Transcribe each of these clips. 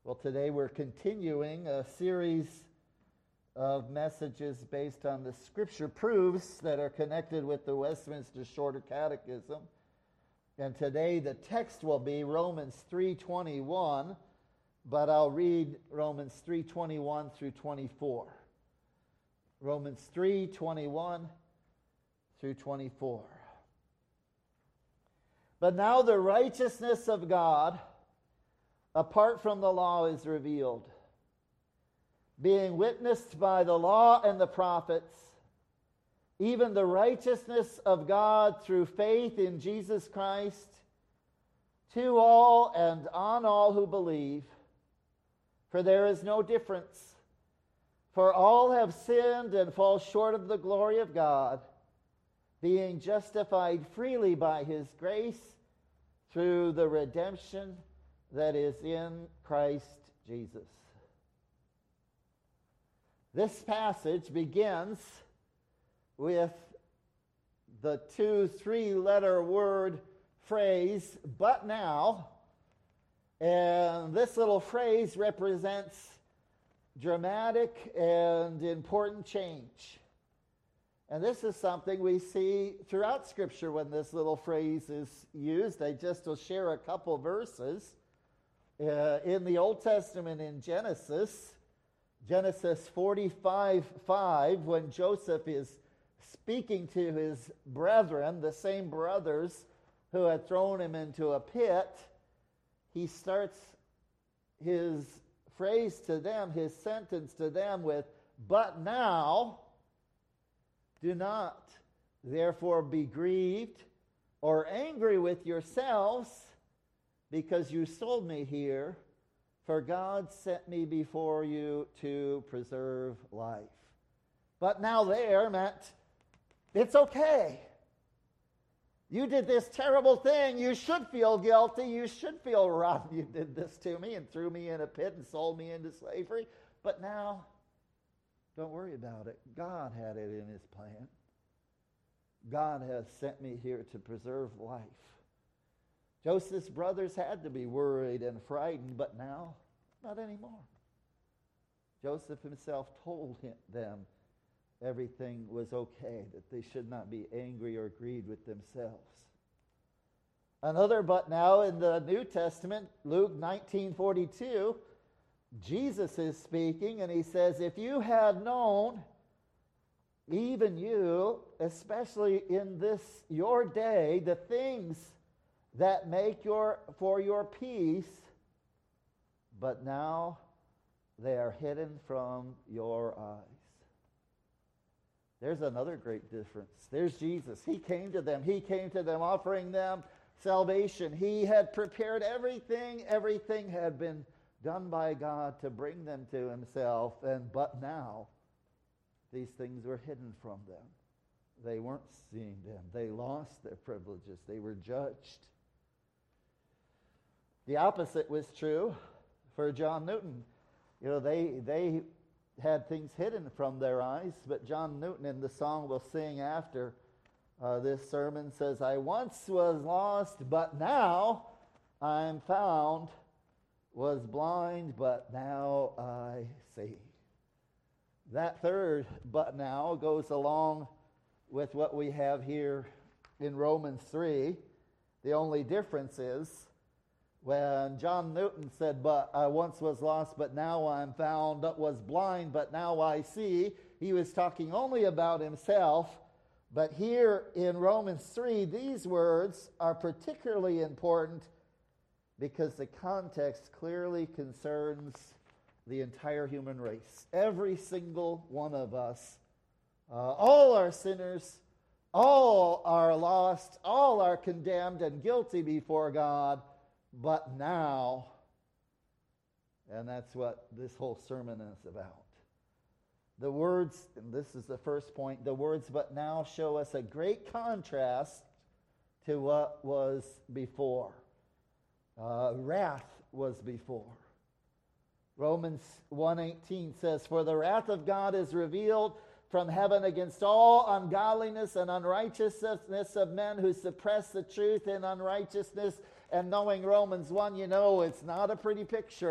Well, today we're continuing a series of messages based on the Scripture proofs that are connected with the Westminster Shorter Catechism. And today the text will be Romans 3:21, but I'll read Romans 3:21 through 24. Romans 3:21 through 24. But now the righteousness of God apart from the law is revealed, being witnessed by the law and the prophets, even the righteousness of God through faith in Jesus Christ, to all and on all who believe. For there is no difference, for all have sinned and fall short of the glory of God, being justified freely by His grace through the redemption that is in Christ Jesus. This passage begins with the 2-3-letter word phrase, but now. And this little phrase represents dramatic and important change. And this is something we see throughout Scripture when this little phrase is used. I just will share a couple verses. In the Old Testament in Genesis 45:5, when Joseph is speaking to his brethren, the same brothers who had thrown him into a pit, he starts his phrase to them, his sentence to them with, "But now, do not therefore be grieved or angry with yourselves, because you sold me here, for God sent me before you to preserve life." But now there meant, it's okay. You did this terrible thing. You should feel guilty. You should feel rotten. You did this to me and threw me in a pit and sold me into slavery. But now, don't worry about it. God had it in His plan. God has sent me here to preserve life. Joseph's brothers had to be worried and frightened, but now, not anymore. Joseph himself told them everything was okay, that they should not be angry or grieved with themselves. Another but now in the New Testament, Luke 19:42, Jesus is speaking and He says, "If you had known, even you, especially in this your day, the things that make for your peace, but now they are hidden from your eyes." There's another great difference. There's Jesus. He came to them. He came to them offering them salvation. He had prepared everything. Everything had been done by God to bring them to Himself. But now, these things were hidden from them. They weren't seeing them. They lost their privileges. They were judged. The opposite was true for John Newton. You know, they had things hidden from their eyes, but John Newton, in the song we'll sing after this sermon, says, "I once was lost, but now I'm found, was blind, but now I see." That third "but now" goes along with what we have here in Romans 3. The only difference is, when John Newton said, "But I once was lost, but now I'm found, was blind, but now I see," he was talking only about himself. But here in Romans 3, these words are particularly important because the context clearly concerns the entire human race. Every single one of us, all are sinners, all are lost, all are condemned and guilty before God. But now, and that's what this whole sermon is about. The words, and this is the first point, the words "but now" show us a great contrast to what was before. Wrath was before. Romans 1:18 says, "For the wrath of God is revealed from heaven against all ungodliness and unrighteousness of men who suppress the truth in unrighteousness." And knowing Romans 1, you know it's not a pretty picture.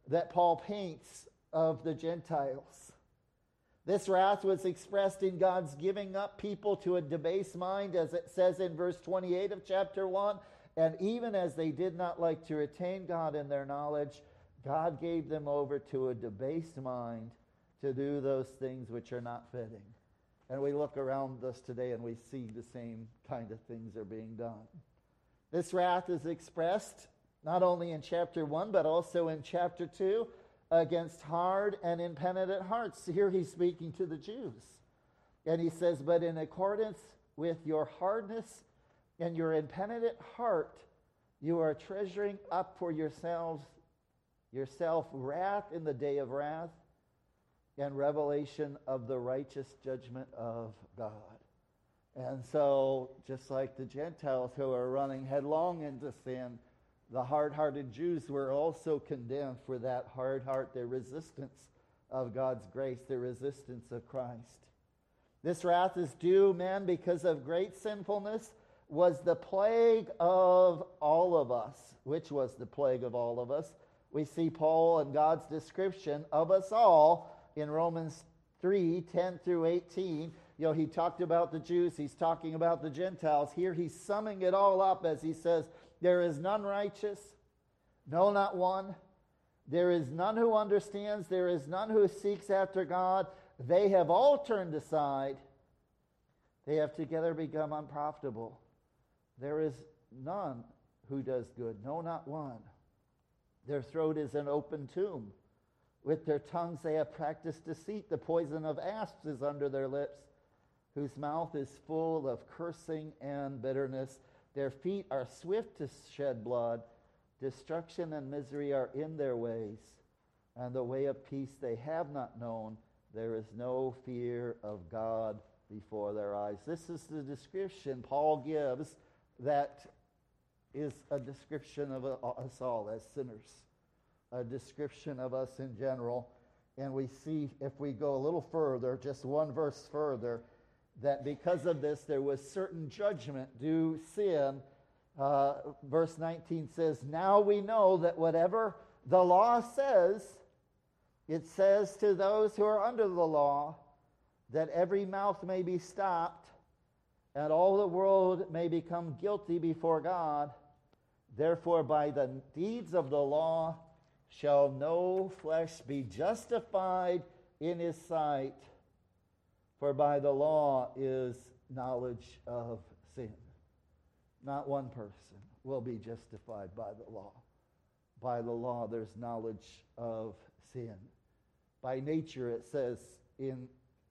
that Paul paints of the Gentiles. This wrath was expressed in God's giving up people to a debased mind, as it says in verse 28 of chapter 1. And even as they did not like to retain God in their knowledge, God gave them over to a debased mind to do those things which are not fitting. And we look around us today and we see the same kind of things are being done. This wrath is expressed not only in chapter 1, but also in chapter 2, against hard and impenitent hearts. Here he's speaking to the Jews. And he says, but in accordance with your hardness and your impenitent heart, you are treasuring up for yourself wrath in the day of wrath and revelation of the righteous judgment of God. And so, just like the Gentiles who are running headlong into sin, the hard-hearted Jews were also condemned for that hard heart, their resistance of God's grace, their resistance of Christ. This wrath is due, men, because of great sinfulness, was the plague of all of us. Which was the plague of all of us? We see Paul and God's description of us all in Romans 3:10 through 18. He talked about the Jews. He's talking about the Gentiles. Here he's summing it all up as he says, there is none righteous, no, not one. There is none who understands. There is none who seeks after God. They have all turned aside. They have together become unprofitable. There is none who does good, no, not one. Their throat is an open tomb. With their tongues they have practiced deceit. The poison of asps is under their lips, whose mouth is full of cursing and bitterness. Their feet are swift to shed blood. Destruction and misery are in their ways, and the way of peace they have not known. There is no fear of God before their eyes. This is the description Paul gives that is a description of us all as sinners, a description of us in general. And we see, if we go a little further, just one verse further, that because of this there was certain judgment due sin. Verse 19 says, now we know that whatever the law says, it says to those who are under the law, that every mouth may be stopped, and all the world may become guilty before God. Therefore, by the deeds of the law shall no flesh be justified in his sight, for by the law is knowledge of sin. Not one person will be justified by the law. By the law, there's knowledge of sin. By nature, it says in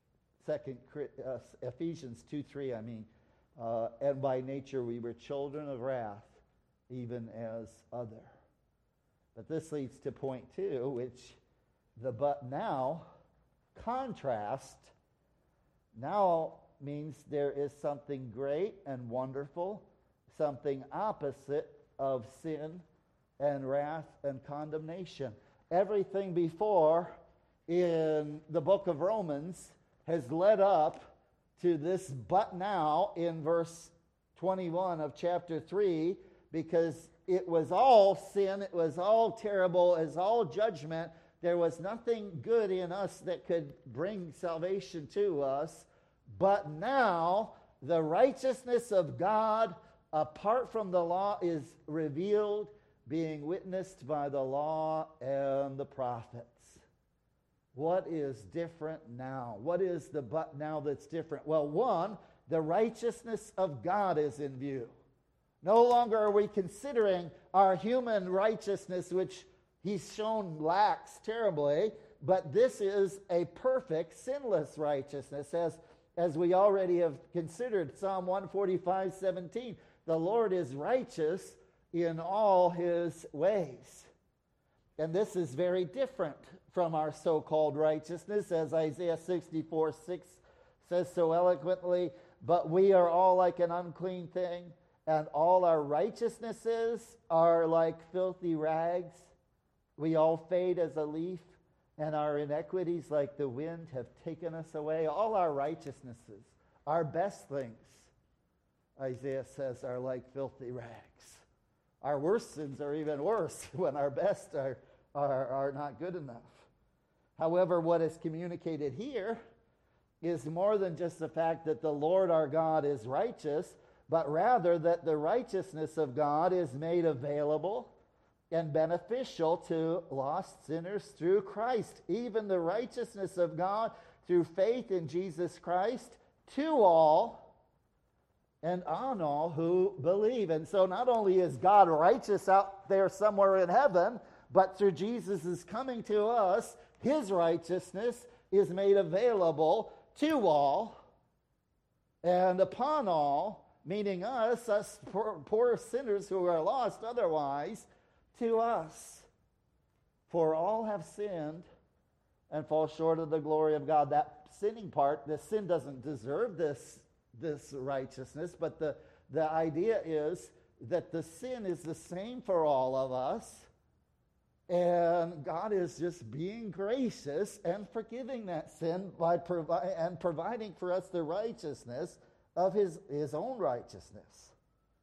Ephesians 2:3, and by nature we were children of wrath, even as other. But this leads to point 2, which the but now contrast now means there is something great and wonderful, something opposite of sin and wrath and condemnation. Everything before in the book of Romans has led up to this but now in verse 21 of chapter 3, because it was all sin, it was all terrible, it was all judgment. There was nothing good in us that could bring salvation to us. But now the righteousness of God apart from the law is revealed, being witnessed by the law and the prophets. What is different now? What is the but now that's different? Well, one, the righteousness of God is in view. No longer are we considering our human righteousness, which he's shown lacks terribly, but this is a perfect, sinless righteousness, as we already have considered. Psalm 145:17, the Lord is righteous in all his ways. And this is very different from our so-called righteousness, as Isaiah 64:6 says so eloquently, but we are all like an unclean thing, and all our righteousnesses are like filthy rags. We all fade as a leaf, and our iniquities like the wind have taken us away. All our righteousnesses, our best things, Isaiah says, are like filthy rags. Our worst sins are even worse when our best are not good enough. However, what is communicated here is more than just the fact that the Lord our God is righteous, but rather that the righteousness of God is made available and beneficial to lost sinners through Christ. Even the righteousness of God through faith in Jesus Christ to all and on all who believe. And so not only is God righteous out there somewhere in heaven, but through Jesus' coming to us, his righteousness is made available to all and upon all, meaning us poor sinners who are lost otherwise, to us. For all have sinned and fall short of the glory of God. That sinning part, the sin doesn't deserve this righteousness, but the idea is that the sin is the same for all of us, and God is just being gracious and forgiving that sin by providing for us the righteousness of his own righteousness.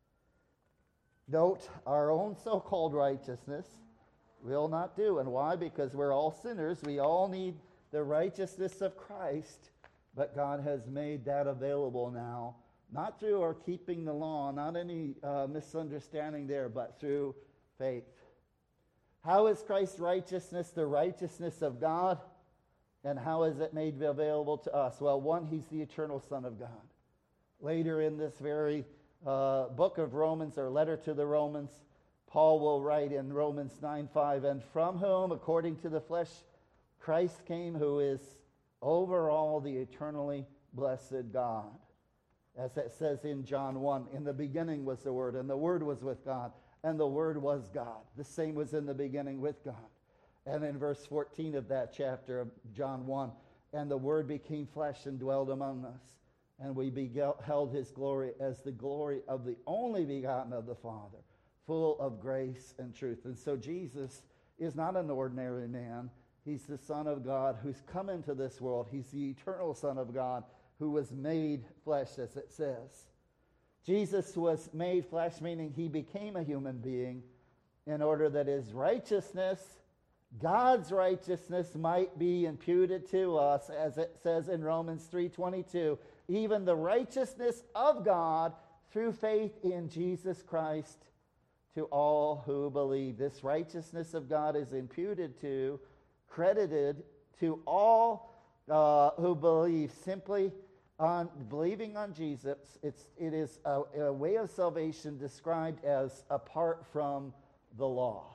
Note, our own so-called righteousness will not do. And why? Because we're all sinners. We all need the righteousness of Christ. But God has made that available now, not through our keeping the law, not any misunderstanding there, but through faith. How is Christ's righteousness the righteousness of God? And how is it made available to us? Well, one, he's the eternal Son of God. Later in this very book of Romans, or letter to the Romans, Paul will write in Romans 9:5, and from whom, according to the flesh, Christ came, who is over all the eternally blessed God. As it says in John 1, in the beginning was the Word, and the Word was with God, and the Word was God. The same was in the beginning with God. And in verse 14 of that chapter of John 1, and the Word became flesh and dwelled among us, and we beheld his glory as the glory of the only begotten of the Father, full of grace and truth. And so Jesus is not an ordinary man. He's the Son of God who's come into this world. He's the eternal Son of God who was made flesh, as it says. Jesus was made flesh, meaning he became a human being in order that his righteousness, God's righteousness, might be imputed to us, as it says in Romans 3:22, even the righteousness of God through faith in Jesus Christ to all who believe. This righteousness of God is imputed to, credited to all who believe. Simply on believing on Jesus, it is a way of salvation described as apart from the law.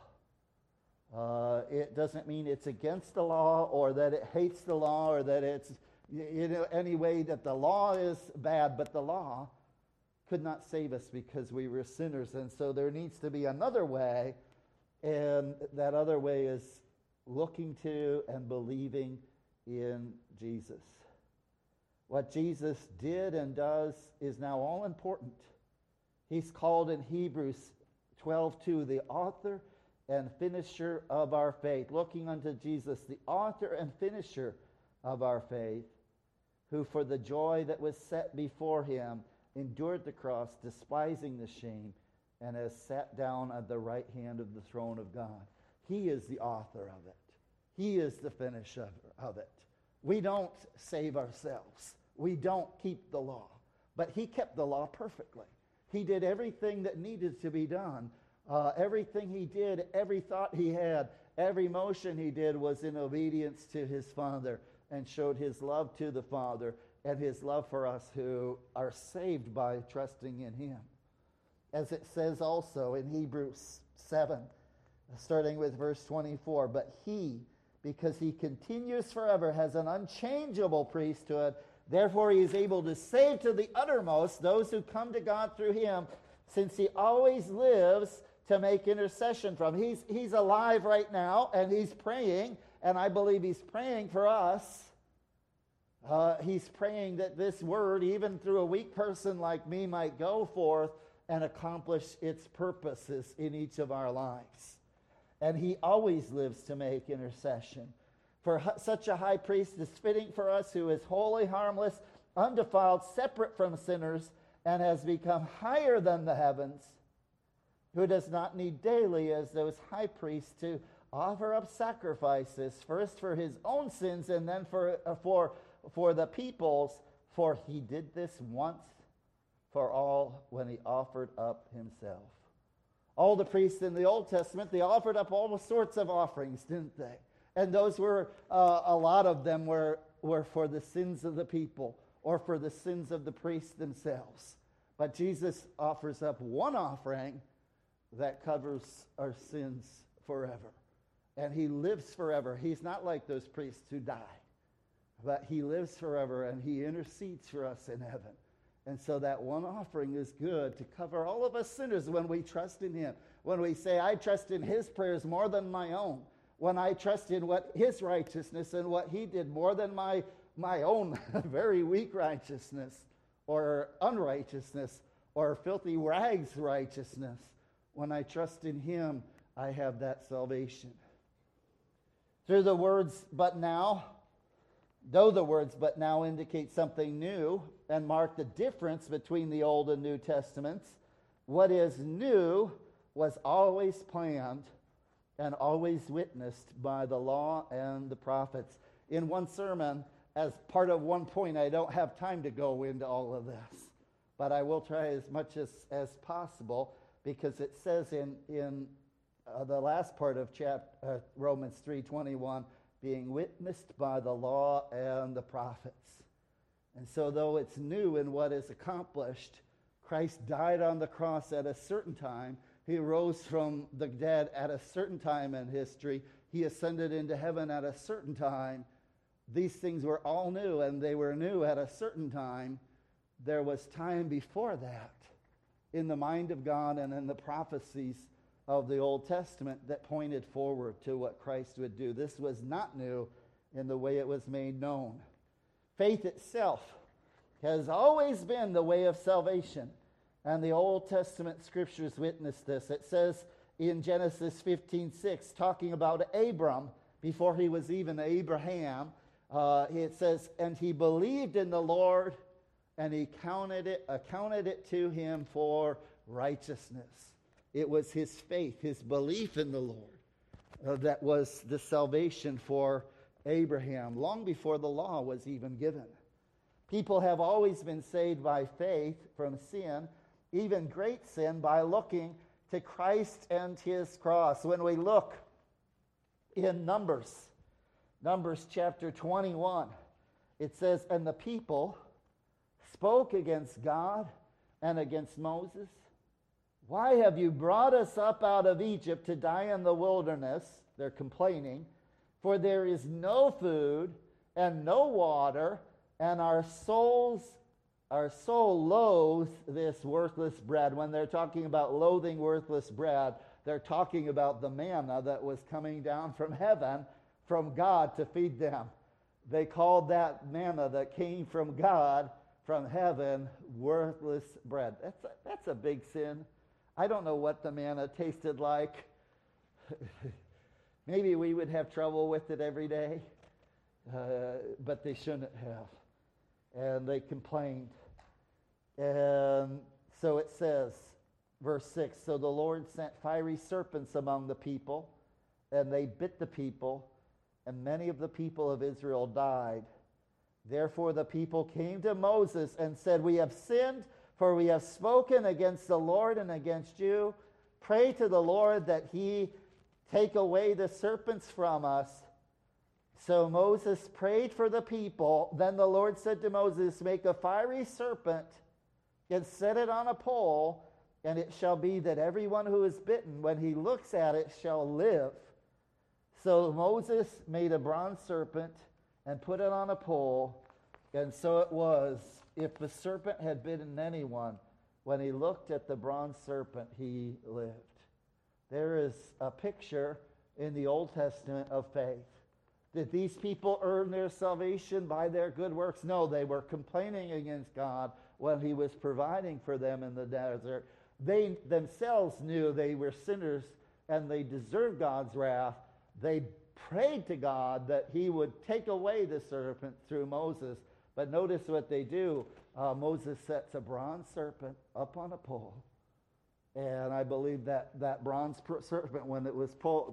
It doesn't mean it's against the law, or that it hates the law, or that it's any way that the law is bad, but the law could not save us because we were sinners. And so there needs to be another way, and that other way is looking to and believing in Jesus. What Jesus did and does is now all important. He's called in Hebrews 12:2 the author and finisher of our faith. Looking unto Jesus, the author and finisher of our faith, who for the joy that was set before him endured the cross, despising the shame, and has sat down at the right hand of the throne of God. He is the author of it. He is the finisher of it. We don't save ourselves. We don't keep the law. But he kept the law perfectly. He did everything that needed to be done. Everything he did, every thought he had, every motion he did was in obedience to his Father, and showed his love to the Father and his love for us who are saved by trusting in him. As it says also in Hebrews 7, starting with verse 24, but he, because he continues forever, has an unchangeable priesthood. Therefore he is able to save to the uttermost those who come to God through him, since he always lives to make intercession for them. He's alive right now, and he's praying, and I believe he's praying for us. He's praying that this word, even through a weak person like me, might go forth and accomplish its purposes in each of our lives. And he always lives to make intercession. For such a high priest is fitting for us, who is holy, harmless, undefiled, separate from sinners, and has become higher than the heavens, who does not need daily, as those high priests, to offer up sacrifices, first for his own sins and then for the people's, for he did this once for all when he offered up himself. All the priests in the Old Testament, they offered up all sorts of offerings, didn't they? And those were, a lot of them were for the sins of the people or for the sins of the priests themselves. But Jesus offers up one offering that covers our sins forever. And he lives forever. He's not like those priests who die, but he lives forever and he intercedes for us in heaven. And so that one offering is good to cover all of us sinners when we trust in him. When we say, I trust in his prayers more than my own. When I trust in what his righteousness and what he did more than my own very weak righteousness or unrighteousness or filthy rags righteousness. When I trust in him, I have that salvation. Through the words, but now, though the words but now indicate something new and mark the difference between the Old and New Testaments, what is new was always planned and always witnessed by the law and the prophets. In one sermon, as part of one point, I don't have time to go into all of this, but I will try as much as possible, because it says in the last part of Romans 3:21, being witnessed by the law and the prophets. And so though it's new in what is accomplished, Christ died on the cross at a certain time. He rose from the dead at a certain time in history. He ascended into heaven at a certain time. These things were all new, and they were new at a certain time. There was time before that in the mind of God and in the prophecies of the Old Testament that pointed forward to what Christ would do. This was not new in the way it was made known. Faith itself has always been the way of salvation, and the Old Testament scriptures witness this. It says in Genesis 15:6, talking about Abram before he was even Abraham, it says, and he believed in the Lord, and he accounted it to him for righteousness. It was his faith, his belief in the Lord, that was the salvation for Abraham, long before the law was even given. People have always been saved by faith from sin, even great sin, by looking to Christ and his cross. When we look in Numbers chapter 21, it says, and the people spoke against God and against Moses. Why have you brought us up out of Egypt to die in the wilderness? They're complaining. For there is no food and no water, and our soul loathes this worthless bread. When they're talking about loathing worthless bread, they're talking about the manna that was coming down from heaven from God to feed them. They called that manna that came from God, from heaven, worthless bread. That's a big sin. I don't know what the manna tasted like. Maybe we would have trouble with it every day, but they shouldn't have. And they complained. And so it says, verse 6, so the Lord sent fiery serpents among the people, and they bit the people, and many of the people of Israel died. Therefore the people came to Moses and said, we have sinned, for we have spoken against the Lord and against you. Pray to the Lord that he take away the serpents from us. So Moses prayed for the people. Then the Lord said to Moses, make a fiery serpent and set it on a pole, and it shall be that everyone who is bitten, when he looks at it, shall live. So Moses made a bronze serpent and put it on a pole, and so it was. If the serpent had bitten anyone, when he looked at the bronze serpent, he lived. There is a picture in the Old Testament of faith. Did these people earn their salvation by their good works? No, they were complaining against God when he was providing for them in the desert. They themselves knew they were sinners and they deserved God's wrath. They prayed to God that he would take away the serpent through Moses. But notice what they do. Moses sets a bronze serpent up on a pole. And I believe that bronze serpent, when it was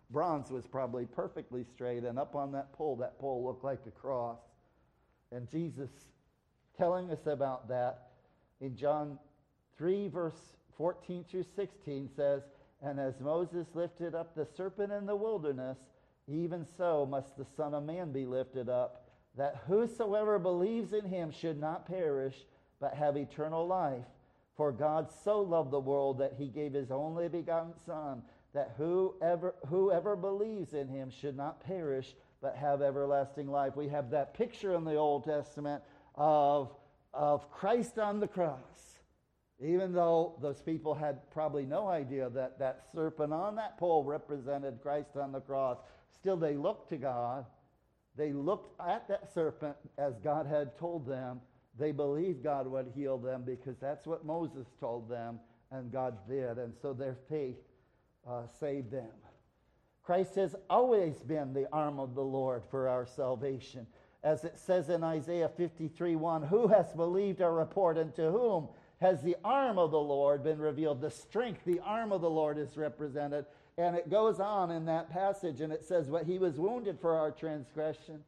bronze was probably perfectly straight, and up on that pole looked like a cross. And Jesus telling us about that in John 3, verse 14 through 16 says, "And as Moses lifted up the serpent in the wilderness, even so must the Son of Man be lifted up, that whosoever believes in him should not perish, but have eternal life. For God so loved the world that he gave his only begotten Son, that whoever believes in him should not perish, but have everlasting life." We have that picture in the Old Testament of Christ on the cross. Even though those people had probably no idea that that serpent on that pole represented Christ on the cross, still they looked to God. They looked at that serpent as God had told them. They believed God would heal them because that's what Moses told them, and God did. And so their faith saved them. Christ has always been the arm of the Lord for our salvation. As it says in Isaiah 53:1, "Who has believed our report, and to whom has the arm of the Lord been revealed?" The strength, the arm of the Lord is represented. And it goes on in that passage, and it says, "But he was wounded for our transgressions.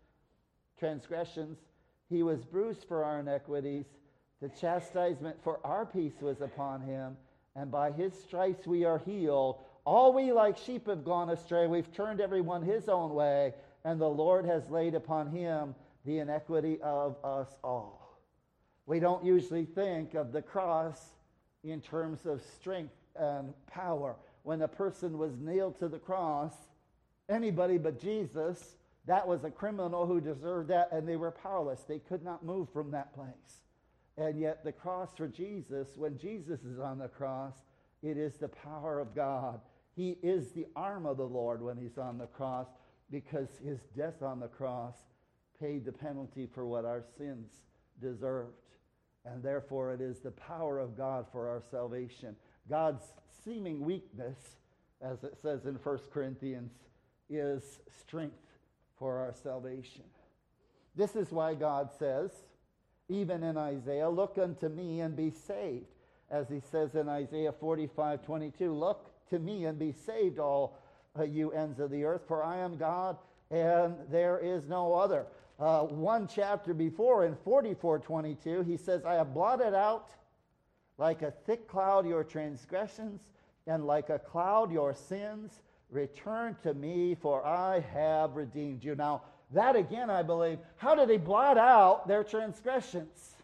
He was bruised for our iniquities. The chastisement for our peace was upon him, and by his stripes we are healed. All we like sheep have gone astray. We've turned everyone his own way, and the Lord has laid upon him the iniquity of us all." We don't usually think of the cross in terms of strength and power. When a person was nailed to the cross, anybody but Jesus, that was a criminal who deserved that, and they were powerless. They could not move from that place. And yet the cross for Jesus, when Jesus is on the cross, it is the power of God. He is the arm of the Lord when he's on the cross, because his death on the cross paid the penalty for what our sins deserved. And therefore it is the power of God for our salvation. God's seeming weakness, as it says in 1 Corinthians, is strength for our salvation. This is why God says, even in Isaiah, "Look unto me and be saved." As he says in Isaiah 45:22, "Look to me and be saved, all you ends of the earth, for I am God and there is no other." One chapter before, in 44:22, he says, "I have blotted out like a thick cloud your transgressions, and like a cloud your sins. Return to me, for I have redeemed you." Now, that again, I believe, how did he blot out their transgressions?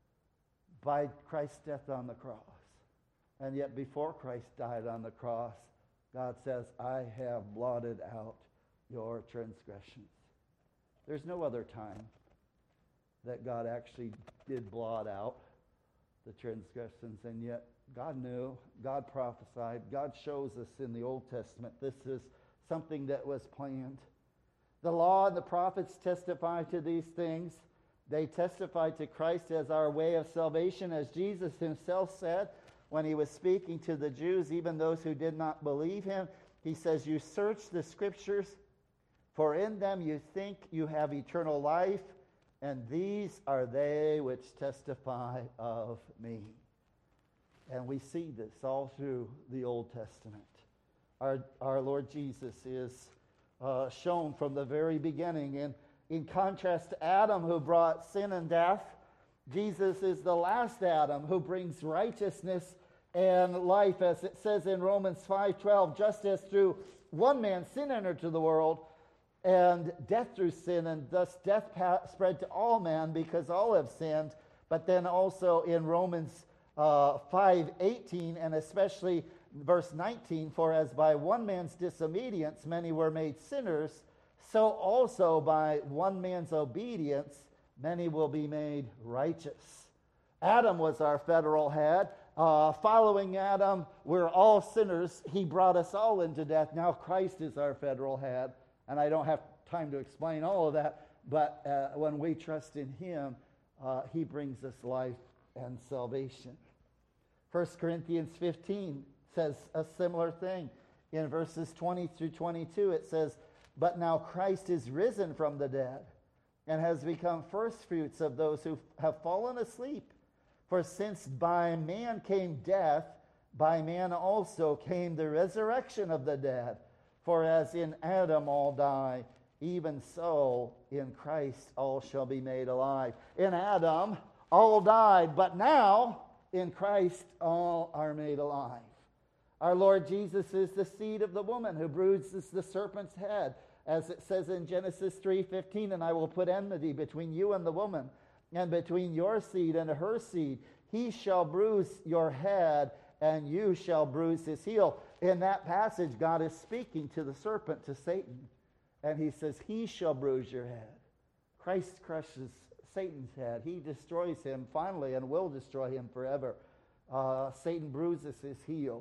By Christ's death on the cross. And yet before Christ died on the cross, God says, "I have blotted out your transgressions." There's no other time that God actually did blot out the transgressions, and yet God knew, God prophesied, God shows us in the Old Testament this is something that was planned. The law and the prophets testify to these things. They testify to Christ as our way of salvation, as Jesus himself said when he was speaking to the Jews, even those who did not believe him. He says, "You search the scriptures, for in them you think you have eternal life, and these are they which testify of me." And we see this all through the Old Testament. Our Lord Jesus is shown from the very beginning. And in contrast to Adam, who brought sin and death, Jesus is the last Adam who brings righteousness and life. As it says in Romans 5:12, "Just as through one man sin entered to the world, and death through sin, and thus death spread to all men because all have sinned." But then also in Romans 5:18, and especially verse 19, "For as by one man's disobedience many were made sinners, so also by one man's obedience many will be made righteous." Adam was our federal head. Following Adam, we're all sinners. He brought us all into death. Now Christ is our federal head. And I don't have time to explain all of that, but when we trust in him, he brings us life and salvation. 1 Corinthians 15 says a similar thing. In verses 20 through 22, it says, "But now Christ is risen from the dead, and has become firstfruits of those who have fallen asleep. For since by man came death, by man also came the resurrection of the dead. For as in Adam all die, even so in Christ all shall be made alive. In Adam all died, but now in Christ all are made alive. Our Lord Jesus is the seed of the woman who bruises the serpent's head. As it says in Genesis 3:15, and I will put enmity between you and the woman, and between your seed and her seed. He shall bruise your head, and you shall bruise his heel. In that passage, God is speaking to the serpent, to Satan. And he says, he shall bruise your head. Christ crushes Satan's head. He destroys him finally and will destroy him forever. Satan bruises his heel.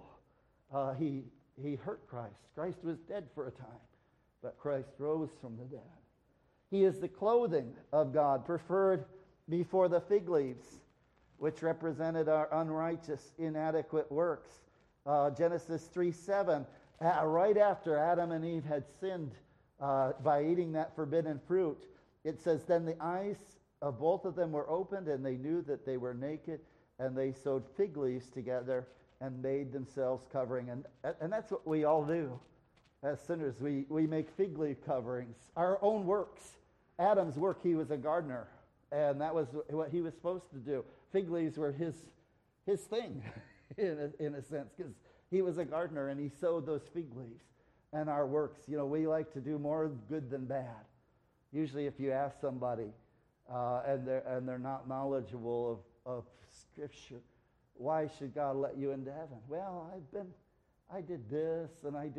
He hurt Christ. Christ was dead for a time, but Christ rose from the dead. He is the clothing of God, preferred before the fig leaves, which represented our unrighteous, inadequate works. Genesis 3:7, right after Adam and Eve had sinned by eating that forbidden fruit, it says, then the eyes of both of them were opened, and they knew that they were naked, and they sewed fig leaves together and made themselves covering. And that's what we all do as sinners. We make fig leaf coverings, our own works. Adam's work, he was a gardener, and that was what he was supposed to do. Fig leaves were his thing, in a sense, because he was a gardener, and he sowed those fig leaves. And our works, we like to do more good than bad. Usually if you ask somebody, and they're not knowledgeable of Scripture, why should God let you into heaven? Well, I did this,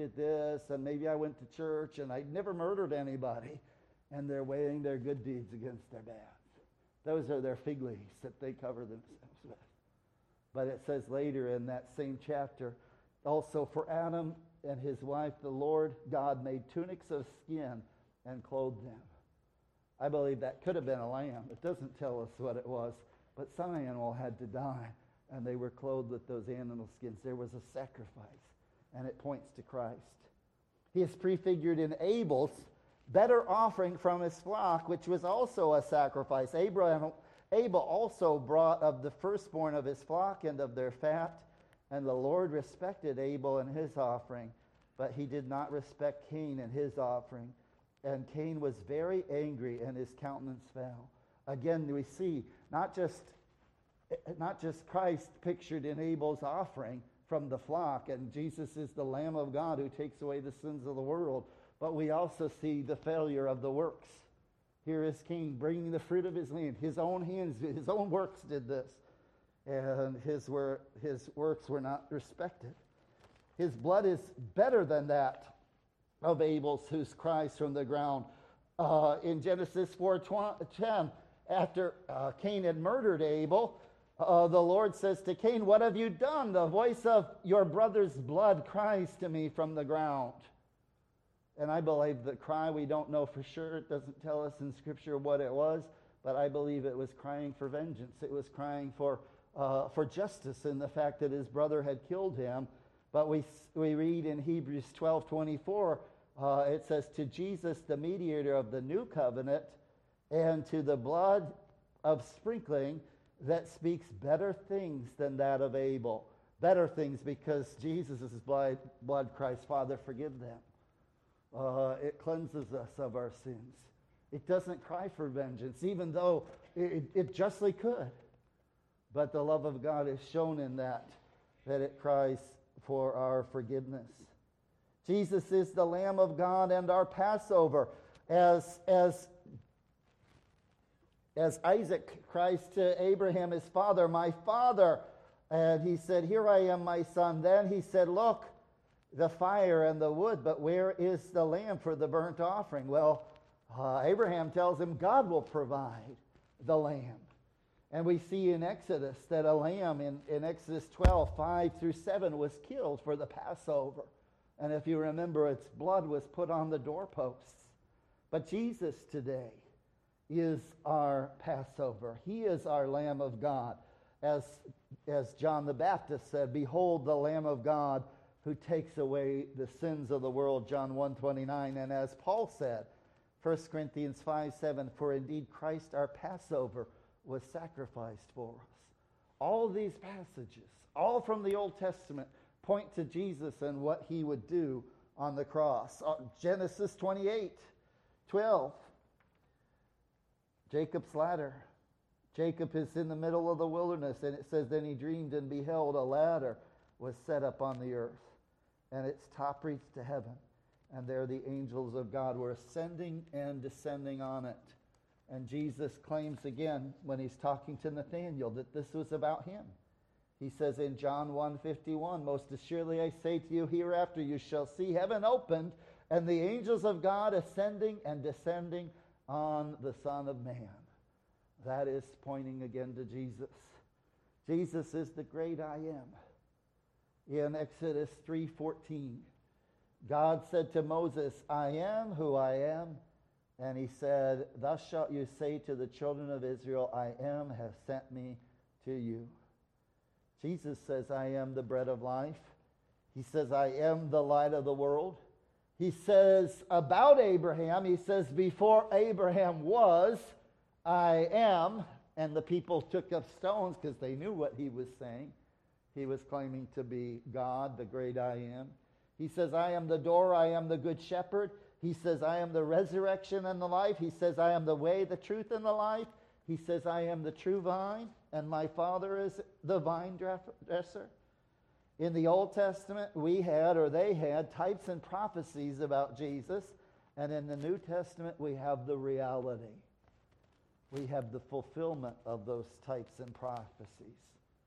and maybe I went to church, and I never murdered anybody. And they're weighing their good deeds against their bad. Those are their fig leaves that they cover themselves with. But it says later in that same chapter, also for Adam and his wife, the Lord God made tunics of skin and clothed them. I believe that could have been a lamb. It doesn't tell us what it was, but some animal had to die, and they were clothed with those animal skins. There was a sacrifice, and it points to Christ. He is prefigured in Abel's better offering from his flock, which was also a sacrifice. Abel also brought of the firstborn of his flock and of their fat, and the Lord respected Abel and his offering, but he did not respect Cain and his offering. And Cain was very angry, and his countenance fell. Again, we see not just Christ pictured in Abel's offering from the flock, and Jesus is the Lamb of God who takes away the sins of the world, but we also see the failure of the works. Here is Cain bringing the fruit of his land. His own hands, his own works did this. And his works were not respected. His blood is better than that of Abel's, whose cries from the ground. In Genesis 4:10, after Cain had murdered Abel, the Lord says to Cain, what have you done? The voice of your brother's blood cries to me from the ground. And I believe the cry, we don't know for sure. It doesn't tell us in Scripture what it was, but I believe it was crying for vengeance. It was crying for justice in the fact that his brother had killed him. But we read in Hebrews 12:24, it says, to Jesus, the mediator of the new covenant, and to the blood of sprinkling that speaks better things than that of Abel. Better things because Jesus' blood cries, Father, forgive them. It cleanses us of our sins. It doesn't cry for vengeance, even though it justly could. But the love of God is shown in that it cries for our forgiveness. Jesus is the Lamb of God and our Passover. As Isaac cries to Abraham, his father, my father, and he said, here I am, my son. Then he said, look, the fire and the wood, but where is the lamb for the burnt offering? Well, Abraham tells him God will provide the lamb. And we see in Exodus that a lamb in Exodus 12:5-7 was killed for the Passover. And if you remember, its blood was put on the doorposts. But Jesus today is our Passover. He is our Lamb of God. As John the Baptist said, behold the Lamb of God who takes away the sins of the world, John 1:29. And as Paul said, 1 Corinthians 5:7, for indeed Christ our Passover was sacrificed for us. All these passages, all from the Old Testament, point to Jesus and what he would do on the cross. Genesis 28:12. Jacob's ladder. Jacob is in the middle of the wilderness, and it says, then he dreamed and beheld a ladder was set up on the earth, and its top reached to heaven. And there the angels of God were ascending and descending on it. And Jesus claims again, when he's talking to Nathanael, that this was about him. He says in John 1:51, most assuredly I say to you, hereafter you shall see heaven opened, and the angels of God ascending and descending on the Son of Man. That is pointing again to Jesus. Jesus is the great I am. In Exodus 3:14, God said to Moses, I am who I am. And he said, thus shalt you say to the children of Israel, I am has sent me to you. Jesus says, I am the bread of life. He says, I am the light of the world. He says about Abraham, he says, before Abraham was, I am. And the people took up stones because they knew what he was saying. He was claiming to be God, the great I am. He says, I am the door, I am the good shepherd. He says, I am the resurrection and the life. He says, I am the way, the truth, and the life. He says, I am the true vine, and my Father is the vine dresser. In the Old Testament, they had types and prophecies about Jesus. And in the New Testament, we have the reality. We have the fulfillment of those types and prophecies.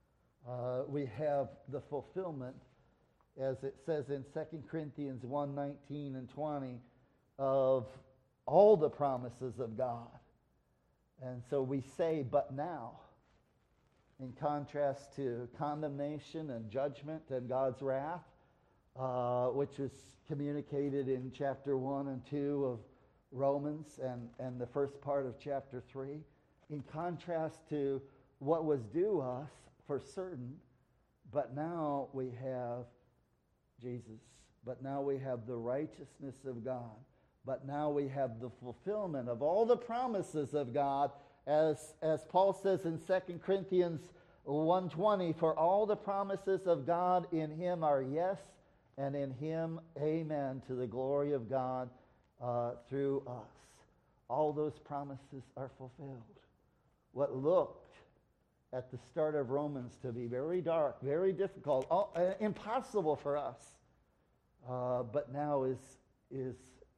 We have the fulfillment, as it says in 2 Corinthians 1:19 and 20, of all the promises of God. And so we say, but now, in contrast to condemnation and judgment and God's wrath, which is communicated in chapter 1 and 2 of Romans and the first part of chapter 3, in contrast to what was due us for certain, but now we have Jesus. But now we have the righteousness of God. But now we have the fulfillment of all the promises of God, as Paul says in 2 Corinthians 1:20, for all the promises of God in him are yes, and in him amen, to the glory of God through us. All those promises are fulfilled. What looked at the start of Romans to be very dark, very difficult, impossible for us, but now is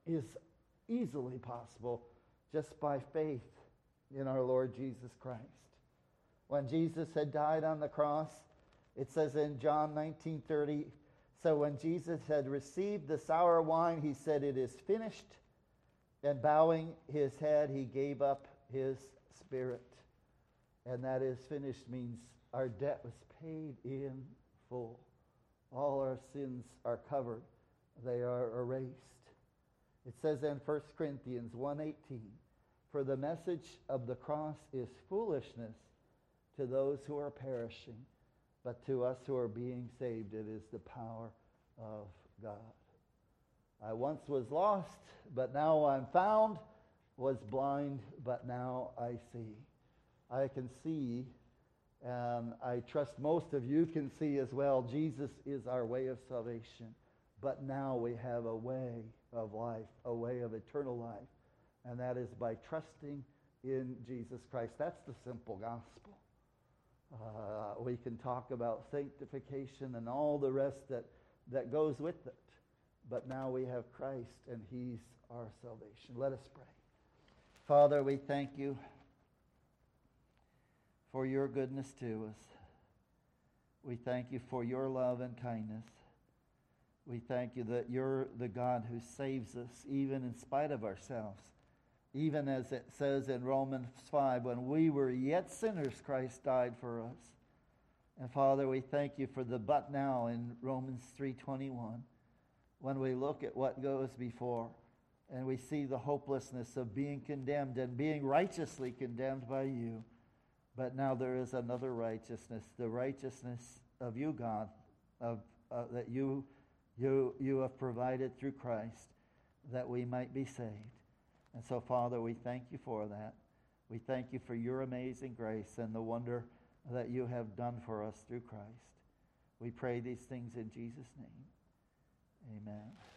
easily possible just by faith in our Lord Jesus Christ. When Jesus had died on the cross, it says in John 19:30, so when Jesus had received the sour wine, he said, it is finished. And bowing his head, he gave up his spirit. And that is finished means our debt was paid in full. All our sins are covered. They are erased. It says in 1 Corinthians 1:18, for the message of the cross is foolishness to those who are perishing, but to us who are being saved, it is the power of God. I once was lost, but now I'm found, was blind, but now I see. I can see, and I trust most of you can see as well, Jesus is our way of salvation. But now we have a way of life, a way of eternal life, and that is by trusting in Jesus Christ. That's the simple gospel. We can talk about sanctification and all the rest that goes with it, but now we have Christ, and he's our salvation. Let us pray. Father, we thank you for your goodness to us. We thank you for your love and kindness. We thank you that you're the God who saves us even in spite of ourselves. Even as it says in Romans 5, when we were yet sinners, Christ died for us. And Father, we thank you for the but now in Romans 3:21. When we look at what goes before and we see the hopelessness of being condemned and being righteously condemned by you. But now there is another righteousness, the righteousness of you, God, that you have provided through Christ, that we might be saved. And so, Father, we thank you for that. We thank you for your amazing grace and the wonder that you have done for us through Christ. We pray these things in Jesus' name. Amen.